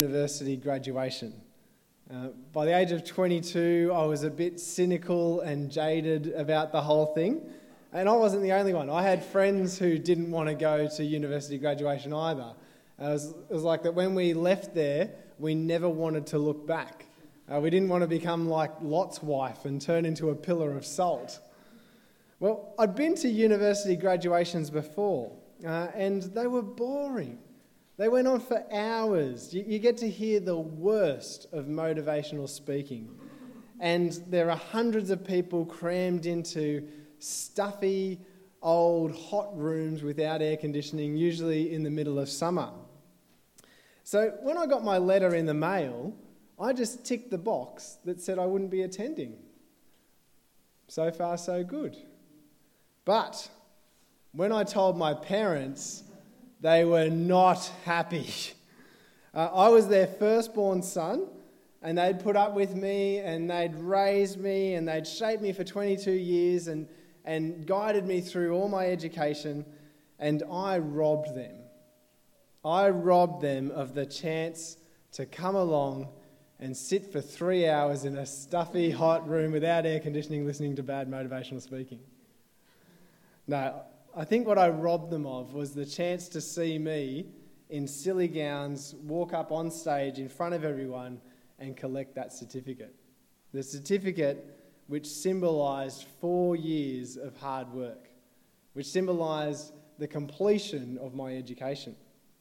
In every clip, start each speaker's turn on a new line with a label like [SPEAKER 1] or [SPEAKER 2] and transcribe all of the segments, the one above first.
[SPEAKER 1] University graduation. By the age of 22, I was a bit cynical and jaded about the whole thing. And I wasn't the only one. I had friends who didn't want to go to university graduation either. It was like that when we left there, we never wanted to look back. We didn't want to become like Lot's wife and turn into a pillar of salt. Well, I'd been to university graduations before, and they were boring. They went on for hours. You get to hear the worst of motivational speaking. And there are hundreds of people crammed into stuffy, old, hot rooms without air conditioning, usually in the middle of summer. So when I got my letter in the mail, I just ticked the box that said I wouldn't be attending. So far, so good. But when I told my parents, they were not happy. I was their firstborn son, and they'd put up with me, and they'd raised me, and they'd shaped me for 22 years and guided me through all my education, and I robbed them. I robbed them of the chance to come along and sit for 3 hours in a stuffy, hot room without air conditioning listening to bad motivational speaking. No, I think what I robbed them of was the chance to see me in silly gowns walk up on stage in front of everyone and collect that certificate. The certificate which symbolised 4 years of hard work, which symbolised the completion of my education.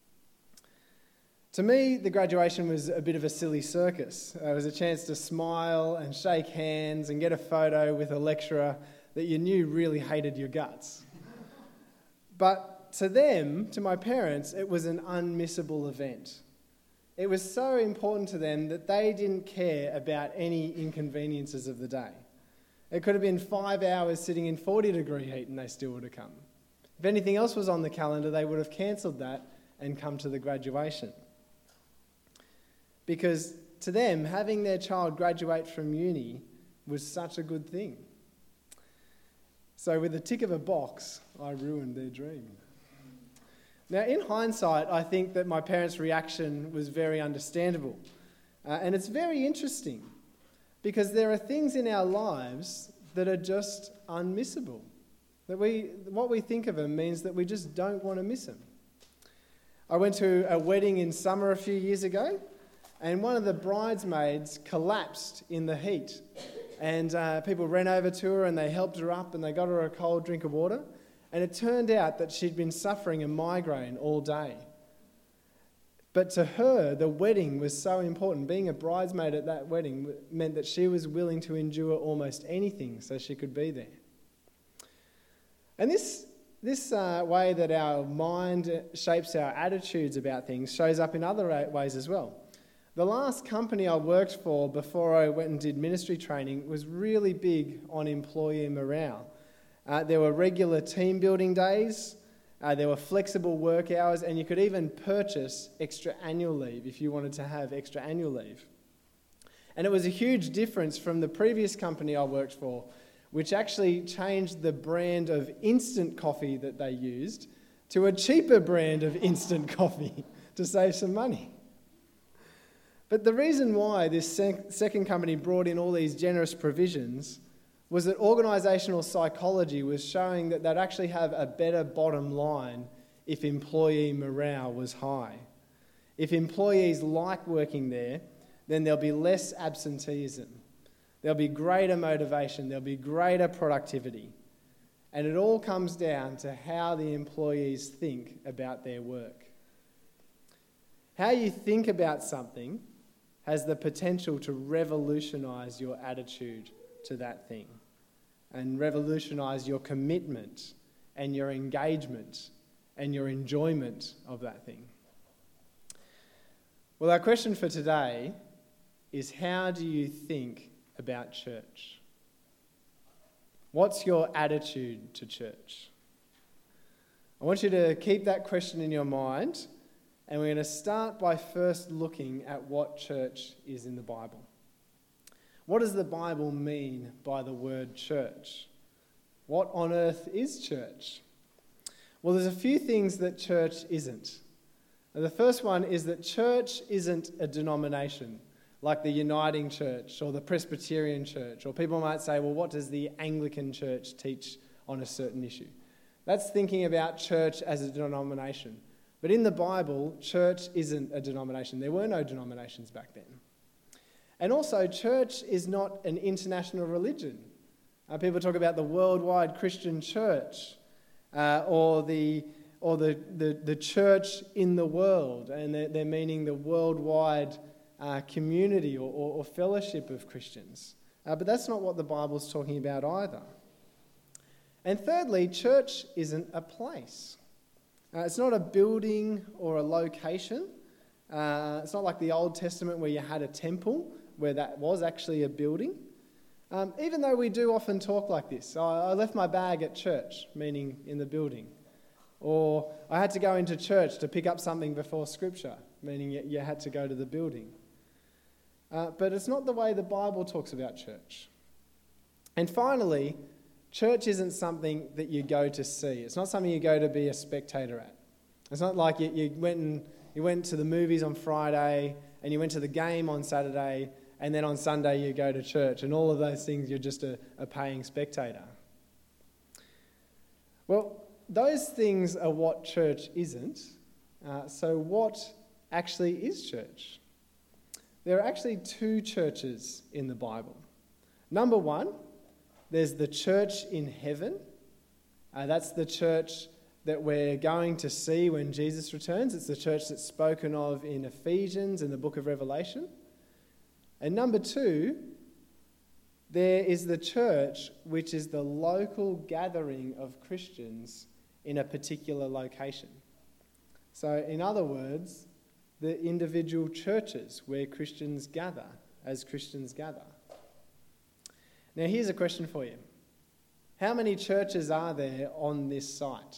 [SPEAKER 1] To me, the graduation was a bit of a silly circus. It was a chance to smile and shake hands and get a photo with a lecturer that you knew really hated your guts. But to them, to my parents, it was an unmissable event. It was so important to them that they didn't care about any inconveniences of the day. It could have been 5 hours sitting in 40-degree heat and they still would have come. If anything else was on the calendar, they would have cancelled that and come to the graduation. Because to them, having their child graduate from uni was such a good thing. So with a tick of a box, I ruined their dream. Now, in hindsight, I think that my parents' reaction was very understandable. And it's very interesting because there are things in our lives that are just unmissable. What we think of them means that we just don't want to miss them. I went to a wedding in summer a few years ago, and one of the bridesmaids collapsed in the heat. And people ran over to her and they helped her up and they got her a cold drink of water. And it turned out that she'd been suffering a migraine all day. But to her, the wedding was so important. Being a bridesmaid at that wedding meant that she was willing to endure almost anything so she could be there. And this way that our mind shapes our attitudes about things shows up in other ways as well. The last company I worked for before I went and did ministry training was really big on employee morale. There were regular team building days, there were flexible work hours, and you could even purchase extra annual leave if you wanted to have extra annual leave. And it was a huge difference from the previous company I worked for, which actually changed the brand of instant coffee that they used to a cheaper brand of instant coffee to save some money. But the reason why this second company brought in all these generous provisions was that organisational psychology was showing that they'd actually have a better bottom line if employee morale was high. If employees like working there, then there'll be less absenteeism. There'll be greater motivation. There'll be greater productivity. And it all comes down to how the employees think about their work. How you think about something has the potential to revolutionise your attitude to that thing and revolutionise your commitment and your engagement and your enjoyment of that thing. Well, our question for today is, how do you think about church? What's your attitude to church? I want you to keep that question in your mind. And we're going to start by first looking at what church is in the Bible. What does the Bible mean by the word church? What on earth is church? Well, there's a few things that church isn't. The first one is that church isn't a denomination, like the Uniting Church or the Presbyterian Church, or people might say, well, what does the Anglican Church teach on a certain issue? That's thinking about church as a denomination. But in the Bible, church isn't a denomination. There were no denominations back then. And also, church is not an international religion. People talk about the worldwide Christian church or the church in the world, and they're meaning the worldwide community or fellowship of Christians. But that's not what the Bible's talking about either. And thirdly, church isn't a place. It's not a building or a location. It's not like the Old Testament where you had a temple, where that was actually a building. Even though we do often talk like this. I left my bag at church, meaning in the building. Or I had to go into church to pick up something before Scripture, meaning you had to go to the building. But it's not the way the Bible talks about church. And finally, church isn't something that you go to see. It's not something you go to be a spectator at. It's not like you went to the movies on Friday and you went to the game on Saturday, and then on Sunday you go to church, and all of those things you're just a paying spectator. Well, those things are what church isn't. So what actually is church? There are actually two churches in the Bible. Number one, there's the church in heaven. That's the church that we're going to see when Jesus returns. It's the church that's spoken of in Ephesians and the book of Revelation. And number two, there is the church, which is the local gathering of Christians in a particular location. So, in other words, the individual churches where Christians gather as Christians gather. Now, here's a question for you. How many churches are there on this site?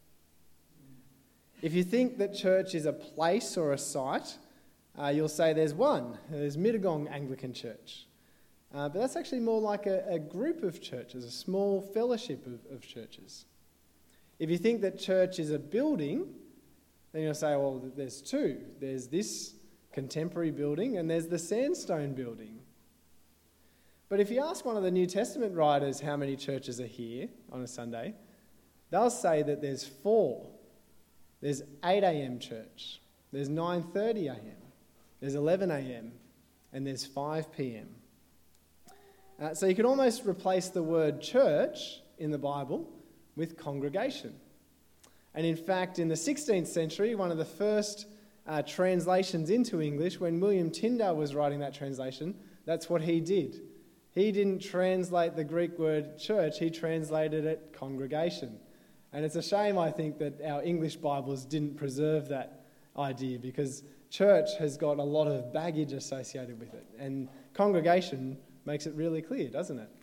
[SPEAKER 1] If you think that church is a place or a site, you'll say there's one. There's Mittagong Anglican Church. But that's actually more like a group of churches, a small fellowship of churches. If you think that church is a building, then you'll say, well, there's two. There's this contemporary building and there's the sandstone building. But if you ask one of the New Testament writers how many churches are here on a Sunday, they'll say that there's 4. There's 8 a.m. church, there's 9:30 a.m., there's 11 a.m., and there's 5 p.m. So you can almost replace the word church in the Bible with congregation. And in fact, in the 16th century, one of the first translations into English, when William Tyndale was writing that translation, that's what he did. He didn't translate the Greek word church, he translated it congregation. And it's a shame, I think, that our English Bibles didn't preserve that idea, because church has got a lot of baggage associated with it. And congregation makes it really clear, doesn't it?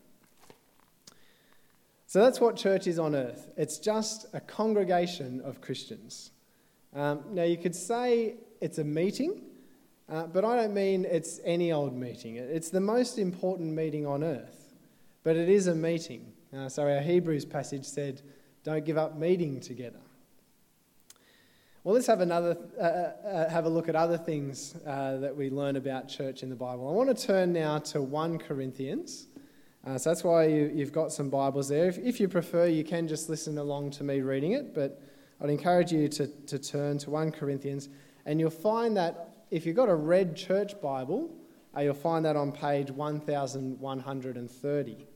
[SPEAKER 1] So that's what church is on earth. It's just a congregation of Christians. Now, you could say it's a meeting, but I don't mean it's any old meeting. It's the most important meeting on earth, but it is a meeting. So our Hebrews passage said, don't give up meeting together. Well, let's have a look at other things that we learn about church in the Bible. I want to turn now to 1 Corinthians. So that's why you've got some Bibles there. If you prefer, you can just listen along to me reading it, but I'd encourage you to turn to 1 Corinthians, and you'll find that if you've got a red church Bible, you'll find that on page 1130.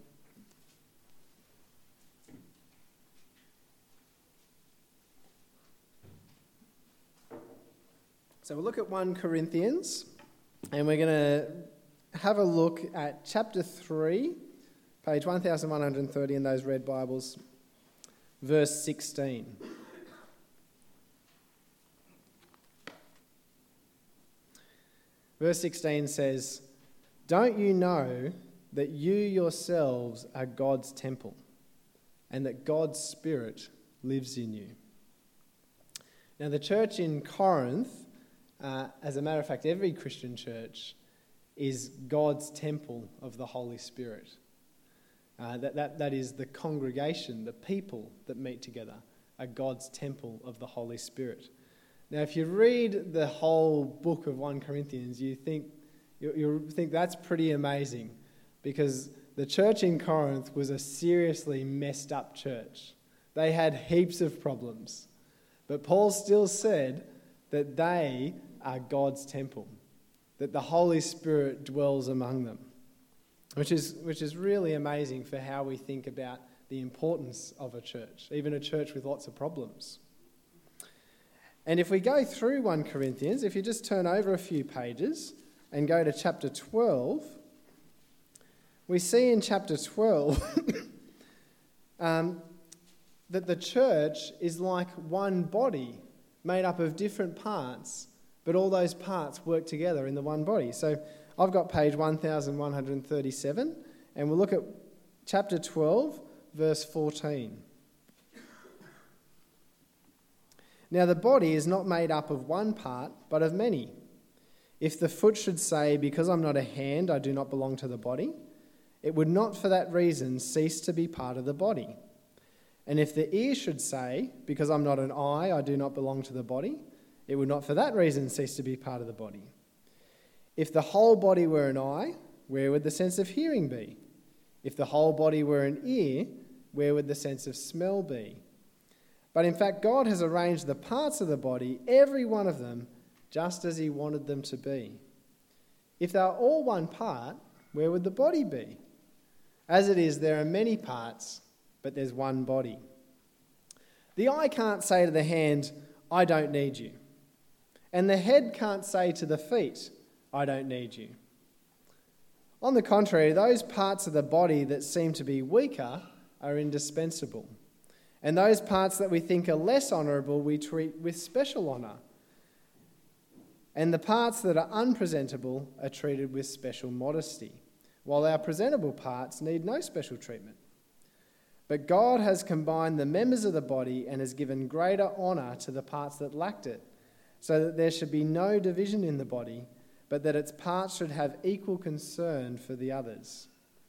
[SPEAKER 1] So we'll look at 1 Corinthians, and we're going to have a look at chapter 3, page 1130 in those red Bibles, verse 16. Verse 16 says, "Don't you know that you yourselves are God's temple, and that God's Spirit lives in you?" Now, the church in Corinth, as a matter of fact, every Christian church is God's temple of the Holy Spirit. That is the congregation, the people that meet together, are God's temple of the Holy Spirit. Now, if you read the whole book of 1 Corinthians, you'll think that's pretty amazing, because the church in Corinth was a seriously messed up church. They had heaps of problems. But Paul still said that they are God's temple, that the Holy Spirit dwells among them, which is really amazing for how we think about the importance of a church, even a church with lots of problems. And if we go through 1 Corinthians, if you just turn over a few pages and go to chapter 12, we see in chapter 12 that the church is like one body made up of different parts, but all those parts work together in the one body. So I've got page 1137, and we'll look at chapter 12, verse 14. Now the body is not made up of one part, but of many. If the foot should say, because I'm not a hand, I do not belong to the body, it would not for that reason cease to be part of the body. And if the ear should say, because I'm not an eye, I do not belong to the body, it would not for that reason cease to be part of the body. If the whole body were an eye, where would the sense of hearing be? If the whole body were an ear, where would the sense of smell be? But in fact, God has arranged the parts of the body, every one of them, just as he wanted them to be. If they are all one part, where would the body be? As it is, there are many parts, but there's one body. The eye can't say to the hand, I don't need you. And the head can't say to the feet, I don't need you. On the contrary, those parts of the body that seem to be weaker are indispensable. And those parts that we think are less honourable we treat with special honour. And the parts that are unpresentable are treated with special modesty, while our presentable parts need no special treatment. But God has combined the members of the body and has given greater honour to the parts that lacked it, so that there should be no division in the body, but that its parts should have equal concern for the others.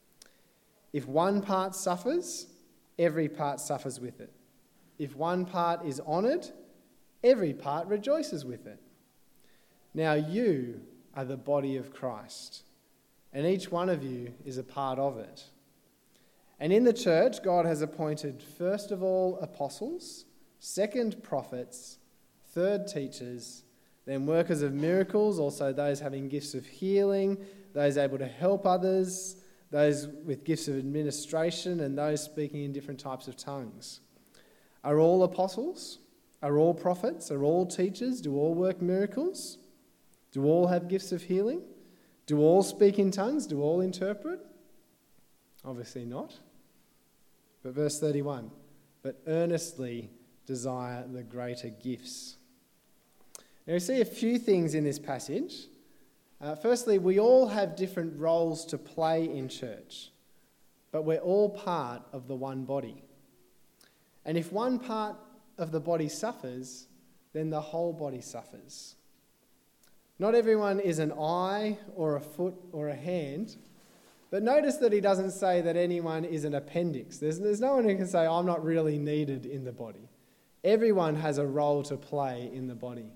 [SPEAKER 1] If one part suffers, every part suffers with it. If one part is honoured, every part rejoices with it. Now you are the body of Christ, and each one of you is a part of it. And in the church, God has appointed first of all apostles, second prophets, third teachers, then workers of miracles, also those having gifts of healing, those able to help others, those with gifts of administration, and those speaking in different types of tongues. Are all apostles? Are all prophets? Are all teachers? Do all work miracles? Do all have gifts of healing? Do all speak in tongues? Do all interpret? Obviously not. But verse 31, but earnestly desire the greater gifts. Now we see a few things in this passage. Firstly, we all have different roles to play in church, but we're all part of the one body. And if one part of the body suffers, then the whole body suffers. Not everyone is an eye or a foot or a hand, but notice that he doesn't say that anyone is an appendix. There's no one who can say, I'm not really needed in the body. Everyone has a role to play in the body.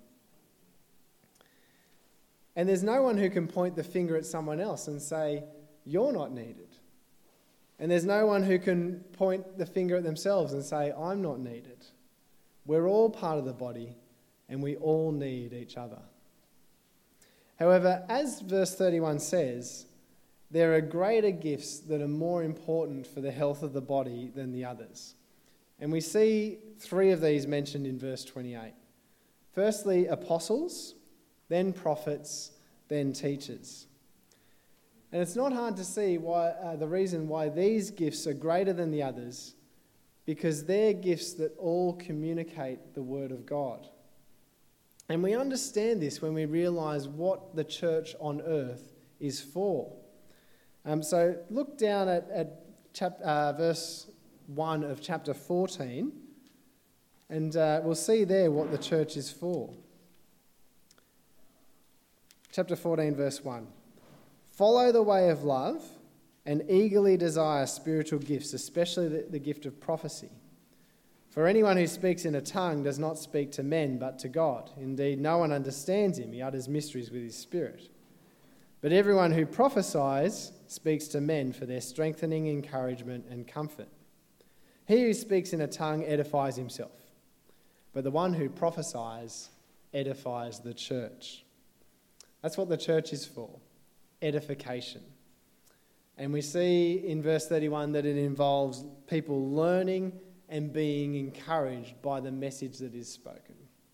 [SPEAKER 1] And there's no one who can point the finger at someone else and say, you're not needed. And there's no one who can point the finger at themselves and say, I'm not needed. We're all part of the body and we all need each other. However, as verse 31 says, there are greater gifts that are more important for the health of the body than the others. And we see three of these mentioned in verse 28. Firstly, apostles, then prophets, then teachers. And it's not hard to see why the reason why these gifts are greater than the others, because they're gifts that all communicate the word of God. And we understand this when we realise what the church on earth is for. So look down at verse 1 of chapter 14, and we'll see there what the church is for. Chapter 14, verse 1. Follow the way of love and eagerly desire spiritual gifts, especially the gift of prophecy. For anyone who speaks in a tongue does not speak to men, but to God. Indeed, no one understands him. He utters mysteries with his spirit. But everyone who prophesies speaks to men for their strengthening, encouragement, and comfort. He who speaks in a tongue edifies himself, but the one who prophesies edifies the church. That's what the church is for, edification. And we see in verse 31 that it involves people learning and being encouraged by the message that is spoken.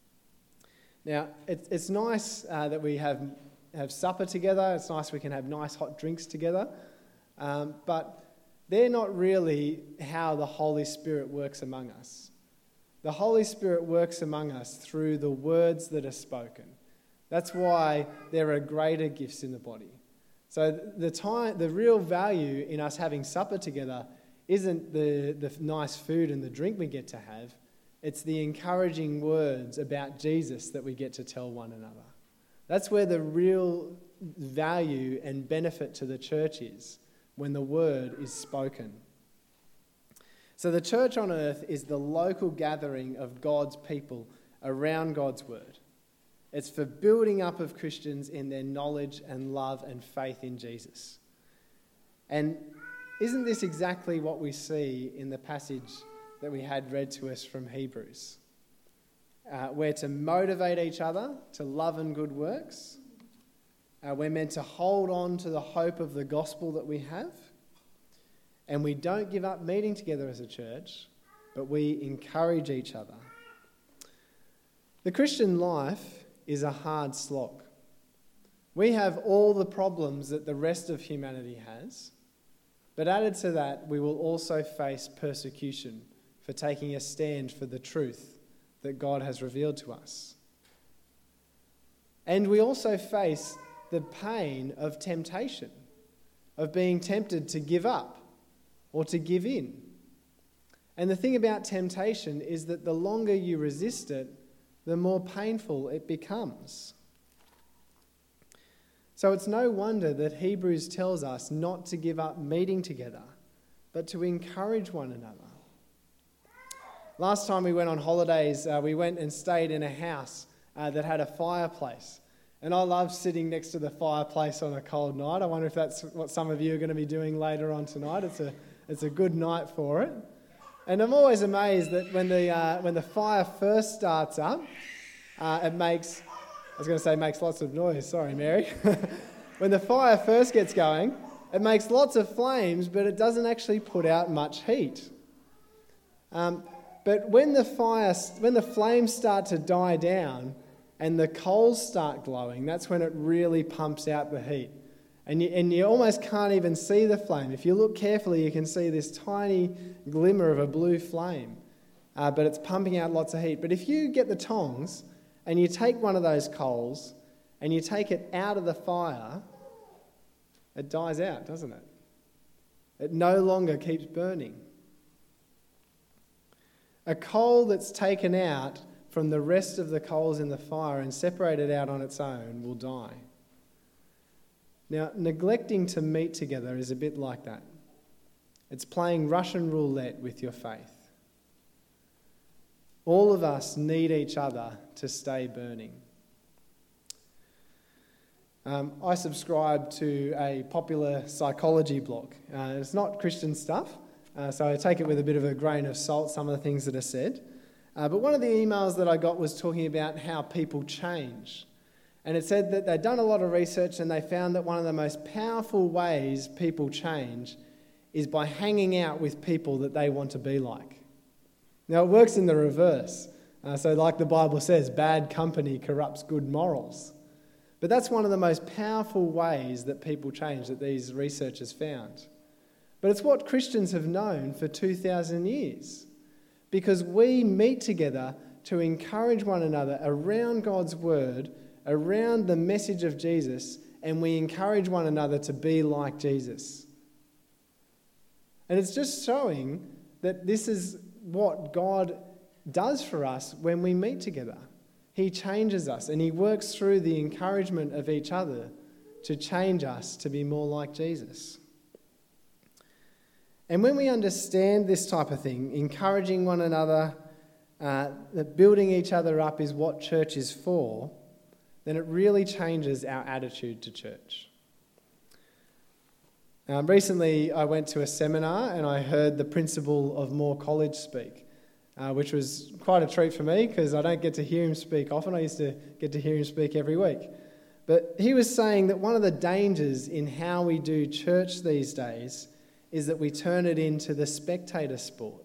[SPEAKER 1] Now, it's nice that we have supper together. It's nice we can have nice hot drinks together. But they're not really how the Holy Spirit works among us. The Holy Spirit works among us through the words that are spoken. That's why there are greater gifts in the body. So the real value in us having supper together isn't the nice food and the drink we get to have. It's the encouraging words about Jesus that we get to tell one another. That's where the real value and benefit to the church is, when the word is spoken. So the church on earth is the local gathering of God's people around God's word. It's for building up of Christians in their knowledge and love and faith in Jesus. And isn't this exactly what we see in the passage that we had read to us from Hebrews? We're to motivate each other to love and good works. We're meant to hold on to the hope of the gospel that we have. And we don't give up meeting together as a church, but we encourage each other. The Christian life is a hard slog. We have all the problems that the rest of humanity has, but added to that, we will also face persecution for taking a stand for the truth that God has revealed to us. And we also face the pain of temptation, of being tempted to give up or to give in. And the thing about temptation is that the longer you resist it, the more painful it becomes. So it's no wonder that Hebrews tells us not to give up meeting together, but to encourage one another. Last time we went on holidays, we went and stayed in a house that had a fireplace. And I love sitting next to the fireplace on a cold night. I wonder if that's what some of you are going to be doing later on tonight. It's a good night for it. And I'm always amazed that when the fire first starts up, it makes lots of noise. Sorry, Mary. When the fire first gets going, it makes lots of flames, but it doesn't actually put out much heat. But when the flames start to die down and the coals start glowing, that's when it really pumps out the heat. And you almost can't even see the flame. If you look carefully, you can see this tiny glimmer of a blue flame, but it's pumping out lots of heat. But if you get the tongs and you take one of those coals and you take it out of the fire, it dies out, doesn't it? It no longer keeps burning. A coal that's taken out from the rest of the coals in the fire and separated out on its own will die. Now, neglecting to meet together is a bit like that. It's playing Russian roulette with your faith. All of us need each other to stay burning. I subscribe to a popular psychology blog. It's not Christian stuff, so I take it with a bit of a grain of salt, some of the things that are said. But one of the emails that I got was talking about how people change. And it said that they'd done a lot of research and they found that one of the most powerful ways people change is by hanging out with people that they want to be like. Now, it works in the reverse. So like the Bible says, bad company corrupts good morals. But that's one of the most powerful ways that people change that these researchers found. But it's what Christians have known for 2,000 years. Because we meet together to encourage one another around God's word, around the message of Jesus, and we encourage one another to be like Jesus. And it's just showing that this is what God does for us when we meet together. He changes us and he works through the encouragement of each other to change us to be more like Jesus. And when we understand this type of thing, encouraging one another that building each other up is what church is for, then it really changes our attitude to church. Recently, I went to a seminar and I heard the principal of Moore College speak, which was quite a treat for me because I don't get to hear him speak often. I used to get to hear him speak every week. But he was saying that one of the dangers in how we do church these days is that we turn it into the spectator sport.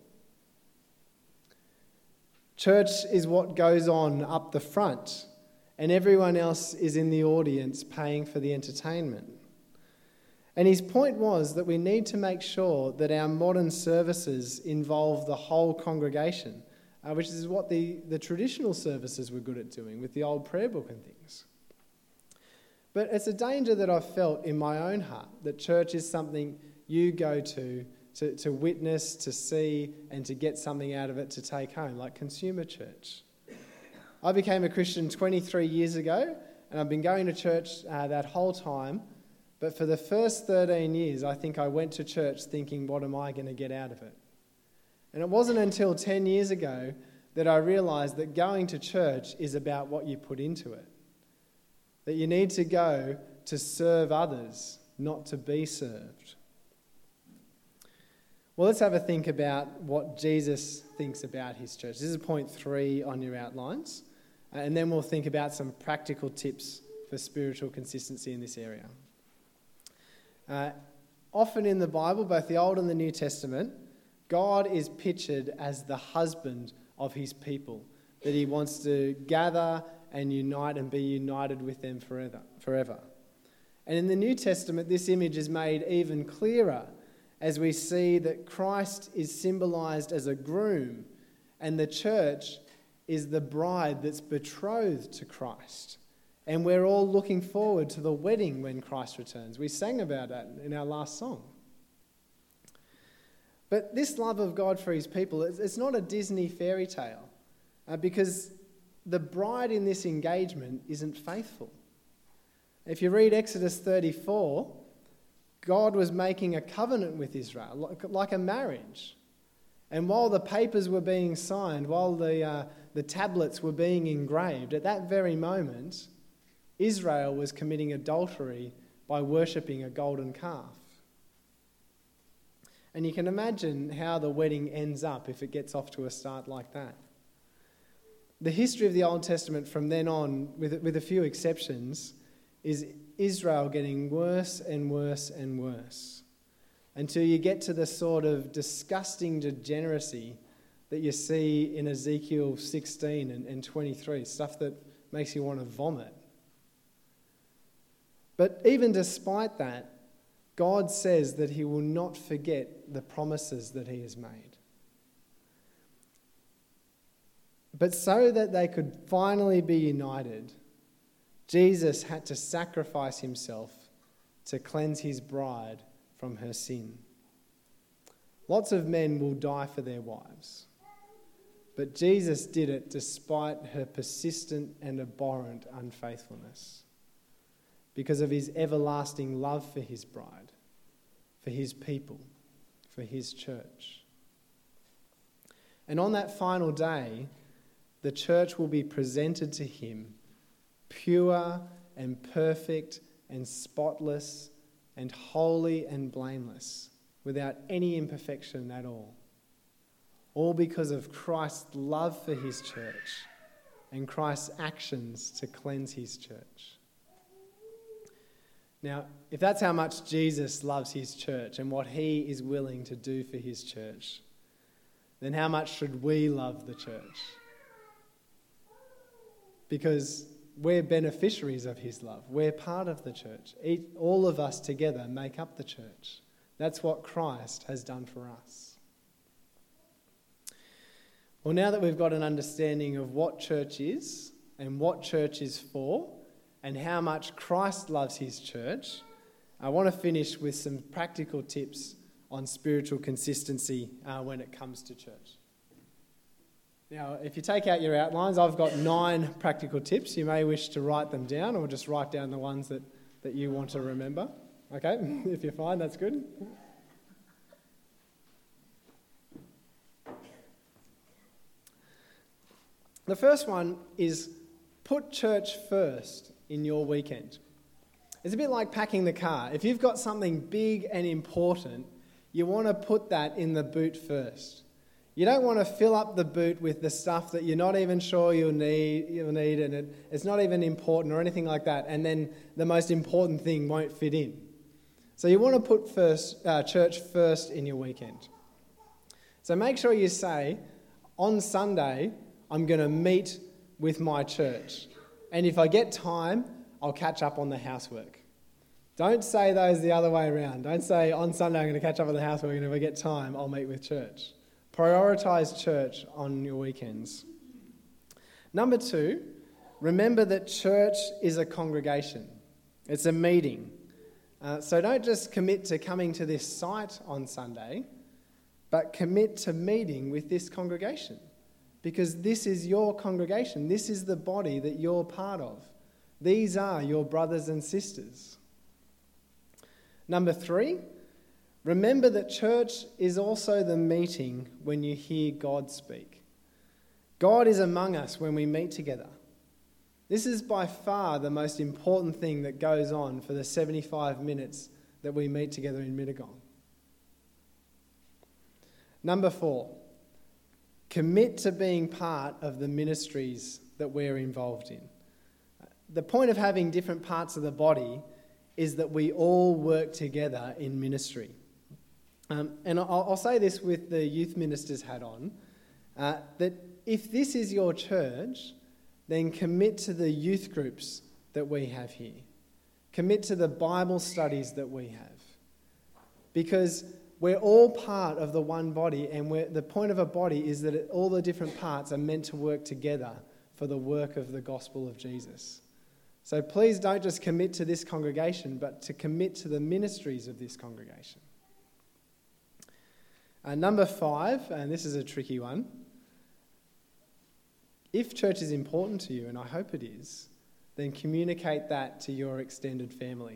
[SPEAKER 1] Church is what goes on up the front, and everyone else is in the audience paying for the entertainment. And his point was that we need to make sure that our modern services involve the whole congregation, which is what the traditional services were good at doing with the old prayer book and things. But it's a danger that I've felt in my own heart, that church is something you go to witness, to see, and to get something out of it to take home, like consumer church. I became a Christian 23 years ago, and I've been going to church that whole time. But for the first 13 years, I think I went to church thinking, what am I going to get out of it? And it wasn't until 10 years ago that I realised that going to church is about what you put into it. That you need to go to serve others, not to be served. Well, let's have a think about what Jesus thinks about his church. This is point 3 on your outlines. And then we'll think about some practical tips for spiritual consistency in this area. Often in the Bible, both the Old and the New Testament, God is pictured as the husband of his people, that he wants to gather and unite and be united with them forever. And in the New Testament, this image is made even clearer as we see that Christ is symbolised as a groom and the church is the bride that's betrothed to Christ. And we're all looking forward to the wedding when Christ returns. We sang about that in our last song. But this love of God for his people, it's not a Disney fairy tale because the bride in this engagement isn't faithful. If you read Exodus 34, God was making a covenant with Israel, like a marriage. And while the papers were being signed, while the tablets were being engraved, at that very moment, Israel was committing adultery by worshipping a golden calf. And you can imagine how the wedding ends up if it gets off to a start like that. The history of the Old Testament from then on, with a few exceptions, is Israel getting worse and worse and worse until you get to the sort of disgusting degeneracy that you see in Ezekiel 16 and 23, stuff that makes you want to vomit. But even despite that, God says that he will not forget the promises that he has made. But so that they could finally be united, Jesus had to sacrifice himself to cleanse his bride from her sin. Lots of men will die for their wives, but Jesus did it despite her persistent and abhorrent unfaithfulness, because of his everlasting love for his bride, for his people, for his church. And on that final day, the church will be presented to him pure and perfect and spotless and holy and blameless, without any imperfection at all. All because of Christ's love for his church and Christ's actions to cleanse his church. Now, if that's how much Jesus loves his church and what he is willing to do for his church, then how much should we love the church? Because we're beneficiaries of his love. We're part of the church. All of us together make up the church. That's what Christ has done for us. Well, now that we've got an understanding of what church is and what church is for and how much Christ loves his church, I want to finish with some practical tips on spiritual consistency when it comes to church. Now, if you take out your outlines, I've got 9 practical tips. You may wish to write them down or just write down the ones that you want to remember. Okay, if you're fine, that's good. The first one is put church first in your weekend. It's a bit like packing the car. If you've got something big and important, you want to put that in the boot first. You don't want to fill up the boot with the stuff that you're not even sure you'll need and it's not even important or anything like that, and then the most important thing won't fit in. So you want to put church first in your weekend. So make sure you say, on Sunday, I'm going to meet with my church. And if I get time, I'll catch up on the housework. Don't say those the other way around. Don't say, on Sunday, I'm going to catch up on the housework, and if I get time, I'll meet with church. Prioritise church on your weekends. Number 2, remember that church is a congregation. It's a meeting. So don't just commit to coming to this site on Sunday, but commit to meeting with this congregation. Because this is your congregation. This is the body that you're part of. These are your brothers and sisters. Number 3, remember that church is also the meeting when you hear God speak. God is among us when we meet together. This is by far the most important thing that goes on for the 75 minutes that we meet together in Mittagong. Number 4, commit to being part of the ministries that we're involved in. The point of having different parts of the body is that we all work together in ministry. And I'll say this with the youth minister's hat on, that if this is your church, then commit to the youth groups that we have here. Commit to the Bible studies that we have. Because we're all part of the one body, and the point of a body is that all the different parts are meant to work together for the work of the gospel of Jesus. So please don't just commit to this congregation, but to commit to the ministries of this congregation. Number 5, and this is a tricky one. If church is important to you, and I hope it is, then communicate that to your extended family.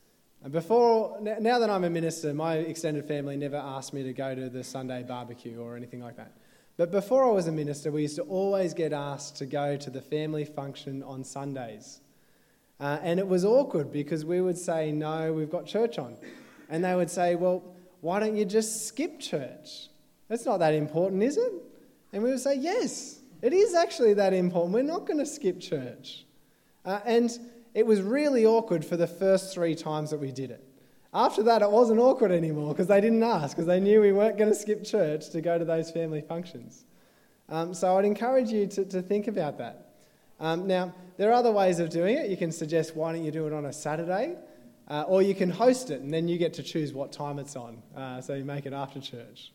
[SPEAKER 1] Now that I'm a minister, my extended family never asked me to go to the Sunday barbecue or anything like that. But before I was a minister, we used to always get asked to go to the family function on Sundays. And it was awkward because we would say, no, we've got church on. And they would say, well, why don't you just skip church? That's not that important, is it? And we would say, yes, it is actually that important. We're not going to skip church. And it was really awkward for the first 3 times that we did it. After that, it wasn't awkward anymore because they didn't ask, because they knew we weren't going to skip church to go to those family functions. So I'd encourage you to think about that. Now, there are other ways of doing it. You can suggest, why don't you do it on a Saturday? Or you can host it, and then you get to choose what time it's on. So you make it after church.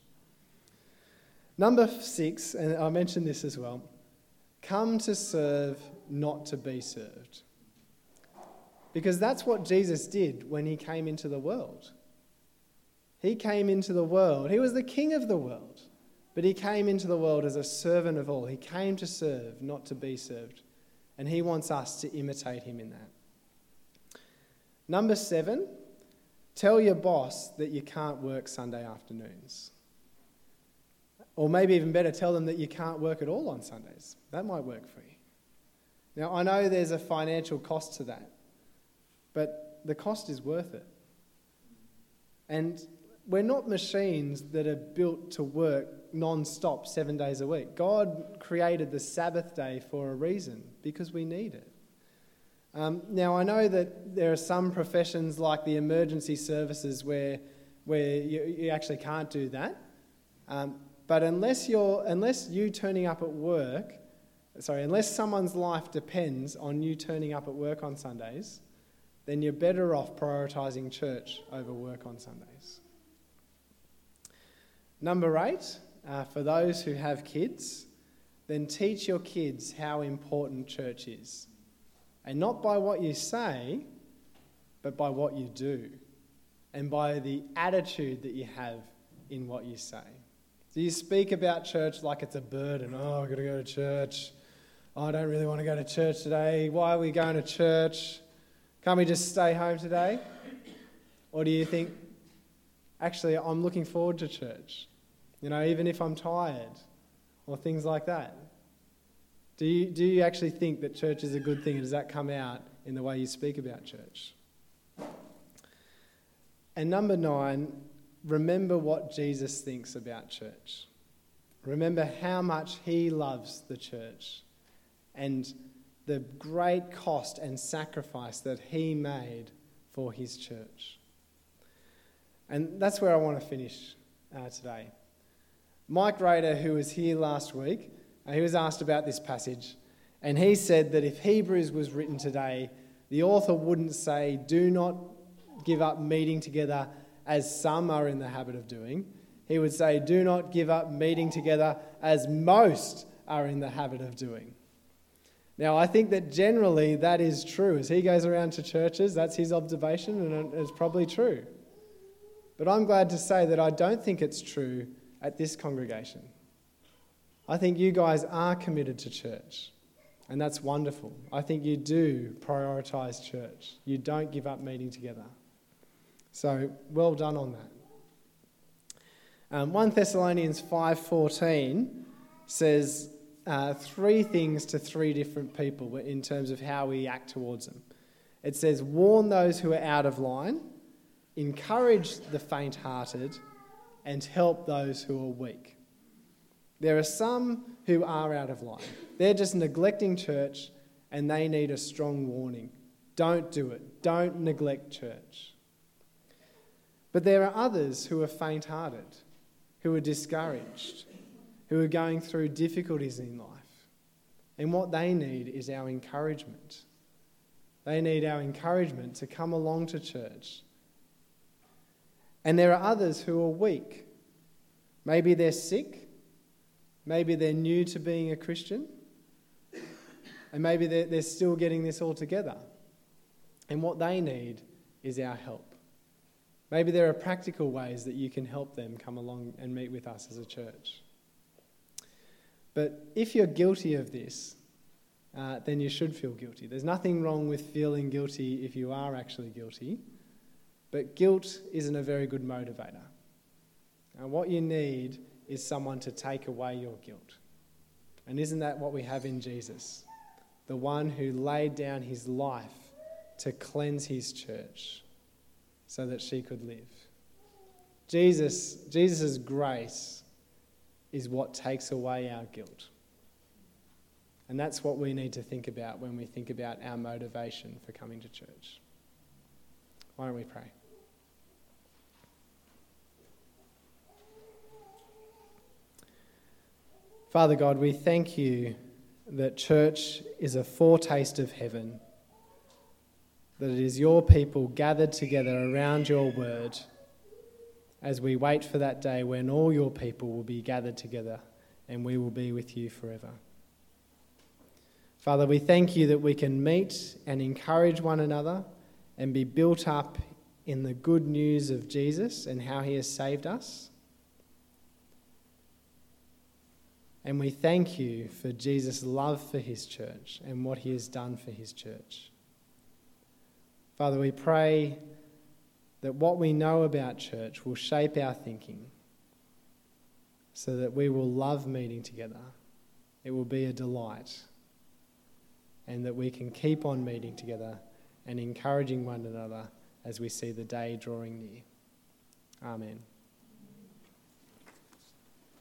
[SPEAKER 1] Number 6, and I mentioned this as well, come to serve, not to be served. Because that's what Jesus did when he came into the world. He came into the world. He was the king of the world. But he came into the world as a servant of all. He came to serve, not to be served. And he wants us to imitate him in that. Number 7, tell your boss that you can't work Sunday afternoons. Or maybe even better, tell them that you can't work at all on Sundays. That might work for you. Now, I know there's a financial cost to that, but the cost is worth it. And we're not machines that are built to work non-stop 7 days a week. God created the Sabbath day for a reason, because we need it. Now, I know that there are some professions like the emergency services where you actually can't do that. But unless you turning up at work, unless someone's life depends on you turning up at work on Sundays, then you're better off prioritising church over work on Sundays. Number 8, for those who have kids, then teach your kids how important church is. And not by what you say, but by what you do. And by the attitude that you have in what you say. Do you speak about church like it's a burden? Oh, I've got to go to church. Oh, I don't really want to go to church today. Why are we going to church? Can't we just stay home today? Or do you think, actually, I'm looking forward to church, even if I'm tired, or things like that? Do you actually think that church is a good thing, and does that come out in the way you speak about church? And number 9, remember what Jesus thinks about church. Remember how much he loves the church and the great cost and sacrifice that he made for his church. And that's where I want to finish today. Mike Rader, who was here last week, he was asked about this passage, and he said that if Hebrews was written today, the author wouldn't say, do not give up meeting together as some are in the habit of doing. He would say, do not give up meeting together as most are in the habit of doing. Now, I think that generally that is true. As he goes around to churches, that's his observation, and it's probably true. But I'm glad to say that I don't think it's true at this congregation. I think you guys are committed to church, and that's wonderful. I think you do prioritise church. You don't give up meeting together. So, well done on that. 1 Thessalonians 5:14 says 3 things to 3 different people in terms of how we act towards them. It says, warn those who are out of line, encourage the faint-hearted, and help those who are weak. There are some who are out of line. They're just neglecting church, and they need a strong warning. Don't do it. Don't neglect church. But there are others who are faint-hearted, who are discouraged, who are going through difficulties in life. And what they need is our encouragement. They need our encouragement to come along to church. And there are others who are weak. Maybe they're sick. Maybe they're new to being a Christian. And maybe they're still getting this all together. And what they need is our help. Maybe there are practical ways that you can help them come along and meet with us as a church. But if you're guilty of this, then you should feel guilty. There's nothing wrong with feeling guilty if you are actually guilty, but guilt isn't a very good motivator. And what you need is someone to take away your guilt. And isn't that what we have in Jesus? The one who laid down his life to cleanse his church so that she could live. Jesus' grace is what takes away our guilt. And that's what we need to think about when we think about our motivation for coming to church. Why don't we pray? Father God, we thank you that church is a foretaste of heaven, that it is your people gathered together around your word as we wait for that day when all your people will be gathered together and we will be with you forever. Father, we thank you that we can meet and encourage one another and be built up in the good news of Jesus and how he has saved us. And we thank you for Jesus' love for his church and what he has done for his church. Father, we pray that what we know about church will shape our thinking so that we will love meeting together. It will be a delight, and that we can keep on meeting together and encouraging one another as we see the day drawing near. Amen.